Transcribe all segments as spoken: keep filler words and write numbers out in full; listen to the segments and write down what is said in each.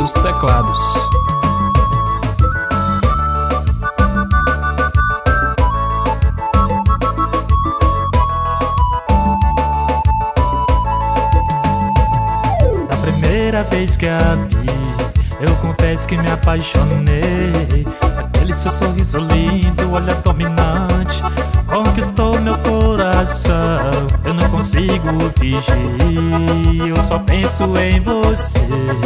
seus teclados. Da primeira vez que a vi, eu confesso que me apaixonei. Aquele seu sorriso lindo, olhar dominante, conquistou meu coração. Eu não consigo fingir, eu só penso em você.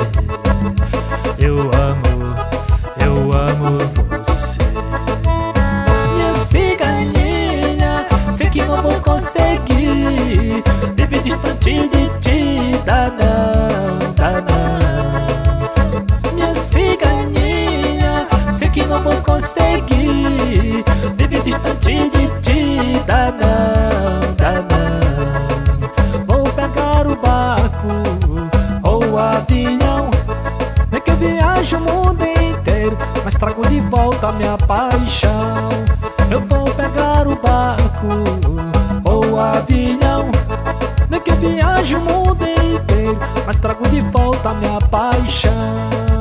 Eu amo, eu amo você. Minha ciganinha, sei que não vou conseguir viver distante de ti, dá não, dá não. Minha ciganinha, sei que não vou conseguir viver distante de ti, dá não, dá não. Vou pegar o barco ou o avião, nem que eu viaje o mundo inteiro, mas trago de volta a minha paixão. Eu vou pegar o barco ou o avião, nem que eu viaje o mundo inteiro, mas trago de volta a minha paixão.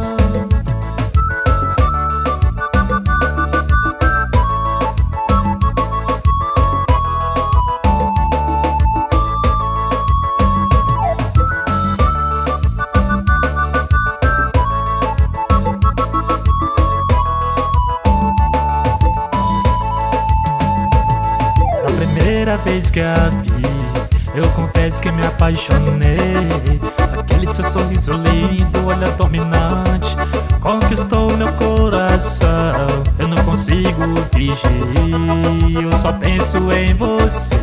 Primeira vez que a vi, eu confesso que me apaixonei. Aquele seu sorriso lindo, olhar dominante, conquistou meu coração. Eu não consigo fingir, eu só penso em você.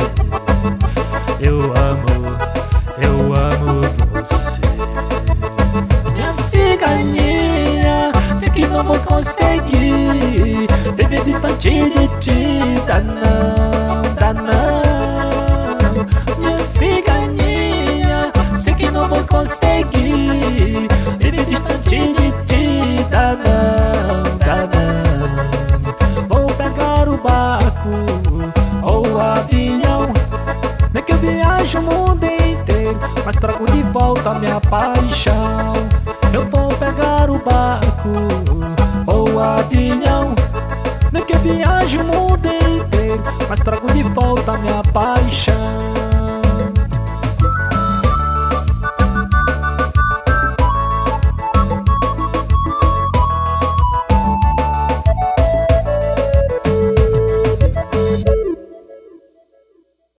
Eu amo, eu amo você. Minha ciganinha, sei que não vou conseguir viver distante de ti, dá não, dá não. Minha ciganinha, sei que não vou conseguir viver distante de ti, dá não, dá não. Vou pegar o barco ou o avião, nem que eu viaje o mundo inteiro, mas trago de volta a minha paixão. Eu vou pegar o barco ou o avião, nem que eu viaje o mundo